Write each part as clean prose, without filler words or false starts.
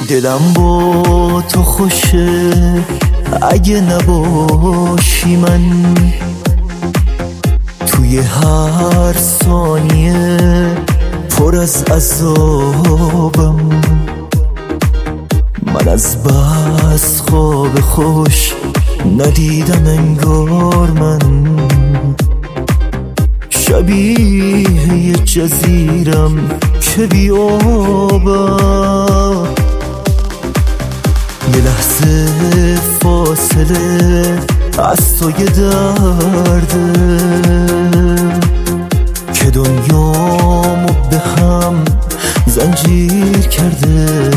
دلم با تو خوشه اگه نباشی من، توی هر ثانیه پر از عذابم. من از بس خواب خوش ندیدم انگار من، شبیه یه جزیرم که بی آبم. یه لحظه فاصله از تو یه درده که دنیامو به هم زنجیر کرده.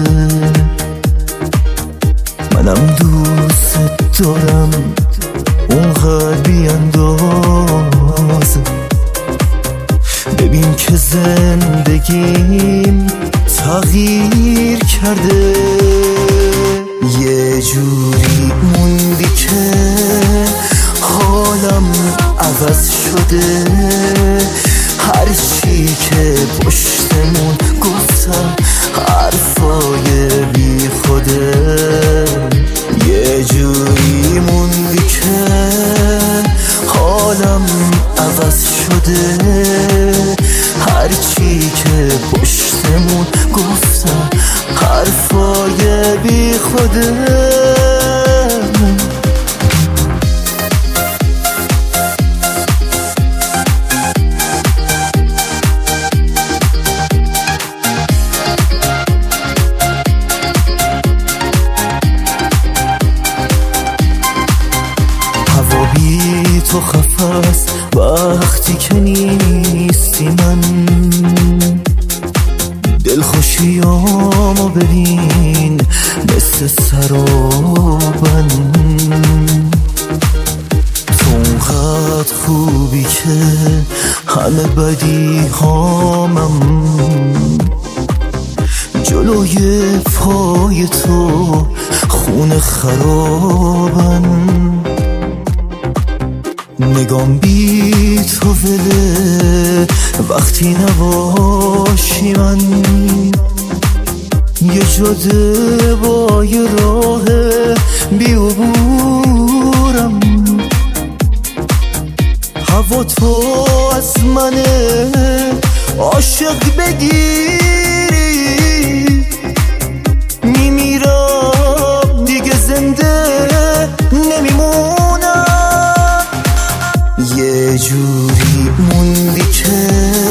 منم دوست دارم اونقدر بی اندازه، ببین که زندگیم تغییر کرده. یه جوری موندی که حالم عوض شده، هرچی که پشتمون گفتم حرفای بی خوده. یه جوری موندی که حالم عوض شده، هرچی که پشتمون گفتم حرفای بی خوده. هوا بی تو خفه است وقتی که نیستی، من دلخوشیامو ببین مثل سرابن. تو اونقدر خوبی که همه بدی هامم جلوی پای تو خون خرابن. نگام بی تو وله وقتی نباشی، من یه جاده با یه راه بی عبورم. هوا تو از منه عاشق بگیری، میمیرم دیگه زنده نمیمونم. یه جوری موندی که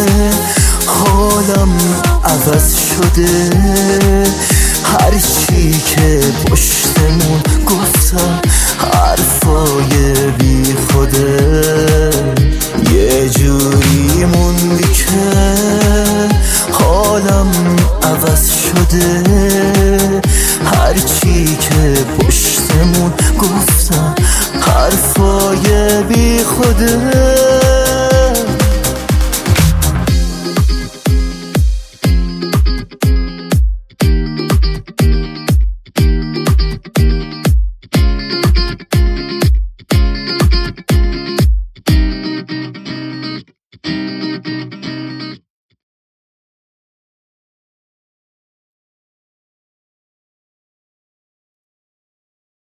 حالم عوض شده، هرچی که پشتمون گفتم حرفای بی خوده. یه جوری موندی که حالم عوض شده، هرچی که پشتمون گفتم حرفای بی خوده.